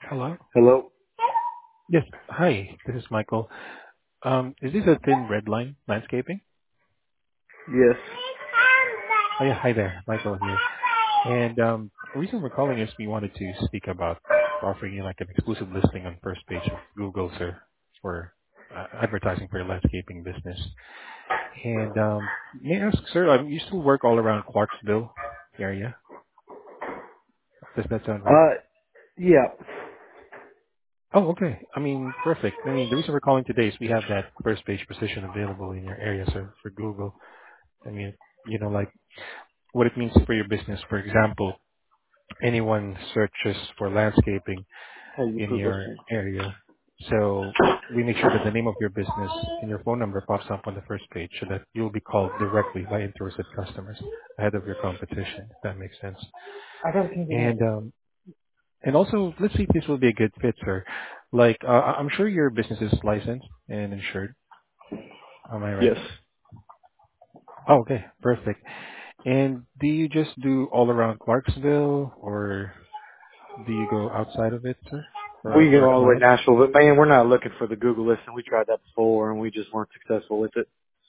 Hello? Hello? Yes. Hi, this is Michael. Is this a Thin Red Line Landscaping? Yes. Oh, yeah. Hi there. Michael here. And the reason we're calling is we wanted to speak about offering you like an exclusive listing on first page of Google, sir, for advertising for your landscaping business. And may I ask, sir, you still work all around Clarksville area? Does that sound right? Uh, yeah. Oh, okay. I mean, perfect. I mean, the reason we're calling today is we have that first page position available in your area, sir, for Google. I mean, like what it means for your business. For example, anyone searches for landscaping Hey, you in put this your in. area. So we make sure that the name of your business and your phone number pops up on the first page so that you'll be called directly by interested customers ahead of your competition, if that makes sense. I gotta change it out. And also, let's see if this will be a good fit, sir. Like, I'm sure your business is licensed and insured. Am I right? Yes. Oh, okay. Perfect. And do you just do all around Clarksville, or do you go outside of it, sir, We for go a all the way to client? Nashville, but man, we're not looking for the Google listing. We tried that before and we just weren't successful with it.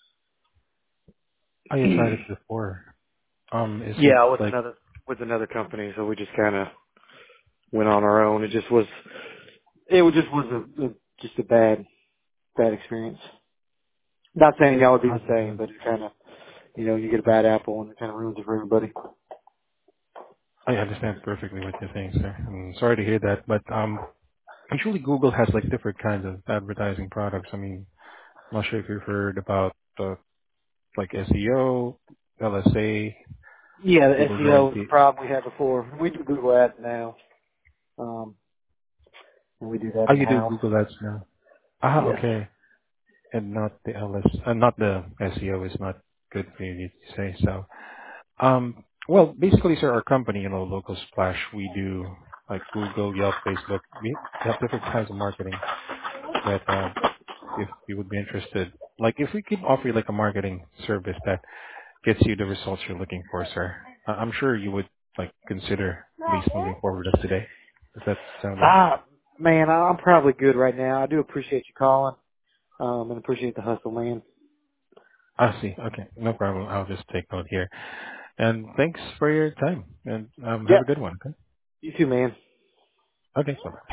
Oh, you tried it before. Is it Yeah, like, with another company, so we just kind of went on our own. Just was just a bad experience. Not saying y'all would be the same, but it kind of, you get a bad apple and it kind of ruins it for everybody. I understand perfectly what you're saying, sir. I'm sorry to hear that, but usually Google has like different kinds of advertising products. I mean, I'm not sure if you've heard about like SEO, LSA, Yeah, the Google SEO was the Guarantee. problem we had before. We do Google Ads now, and we do that Oh, in you do house. Google Ads now. Ah, Yes. okay. And not the not the SEO is not good for you, you say so. Well, basically, sir, our company, Local Splash, we do like Google, Yelp, Facebook. We have different kinds of marketing that, if you would be interested, like if we could offer you like a marketing service that gets you the results you're looking for, sir, I'm sure you would like consider at least moving forward as today. Does that sound right? Man, I'm probably good right now. I do appreciate you calling, and appreciate the hustle, man. I see. Okay, no problem. I'll just take note here. And thanks for your time. And have Yeah, a good one. Okay. you too, man. Okay. Bye.